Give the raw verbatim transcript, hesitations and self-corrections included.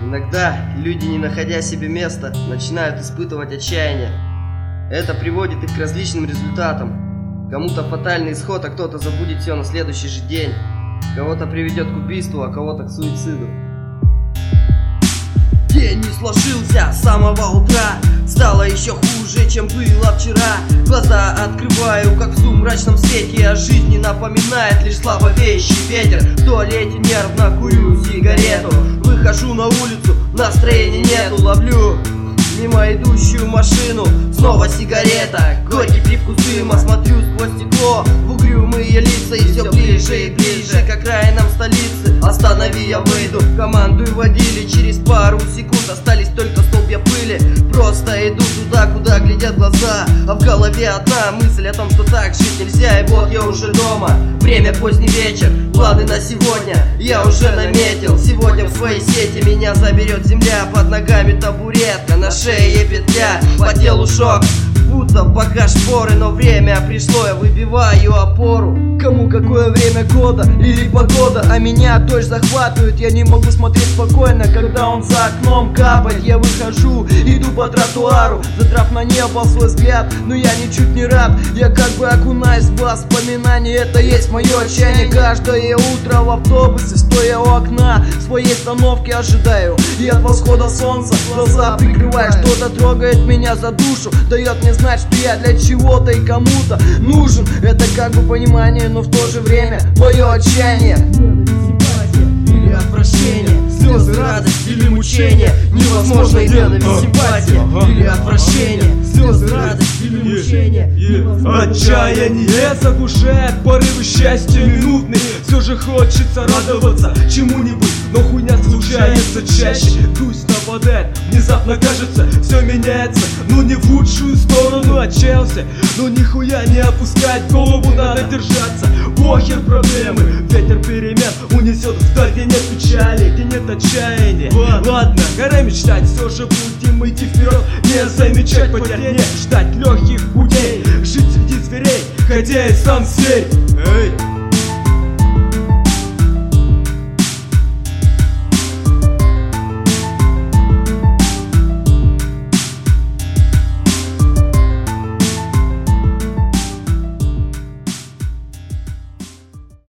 Иногда люди, не находя себе места, начинают испытывать отчаяние. Это приводит их к различным результатам. Кому-то фатальный исход, а кто-то забудет все на следующий же день. Кого-то приведет к убийству, а кого-то к суициду. День не сложился с самого утра, стало еще хуже, чем было вчера. Глаза открываю, как в сумрачном свете, а жизнь не напоминает лишь слабовеющий ветер. В туалете нервно курю сигарету, выхожу на улицу, настроения нету. Ловлю мимо идущую машину, снова сигарета, горький привкус дыма. Смотрю сквозь стекло в угрюмые лица, и все ближе и ближе к окраинам столицы. Останови, я выйду, командую водили. Через пару секунд остались только столбья пыли. Просто иду туда, куда глядят глаза, а в голове одна мысль о том, что так жить нельзя. И вот я уже дома, время поздний вечер, планы на сегодня я уже наметил. Сегодня в своей сети меня заберет земля, под ногами табуретка, на шее петля, по телу шок, будто пока шпоры. Но время пришло, я выбиваю опору. Кому какое время года или погода, а меня дождь захватывает. Я не могу смотреть спокойно, когда он за окном капает. Я выхожу, иду по тротуару, задрав на небо свой взгляд, но я ничуть не рад. Я как бы окунаюсь в воспоминания, это есть мое отчаяние. Каждое утро в автобусе, стоя у окна своей остановки, ожидаю, и от восхода солнца глаза прикрываю. Что-то трогает меня за душу, дает мне знать, что я для чего-то и кому-то нужен. Это как бы понимание, но в то же время мое отчаяние. Или отвращение, слезы, радость или мучение. Невозможно ненависть, симпатия или отвращение, слезы, радость или мучение. Отчаяние заглушает порывы счастья минутные. Все же хочется радоваться чему-нибудь, но хуйня случается чаще. Грусть нападает, внезапно кажется, все меняется, но не в лучшую сторону. Отчаялся, но нихуя не опускать голову, надо держаться. Похер проблемы, ветер перемен унесет вдаль, где нет печали, где нет отчаяния. Ладно, гора мечтать, все же будем идти вперед, не замечать потерь, не ждать легких путей, жить среди зверей, хотя и сам зверь. Эй!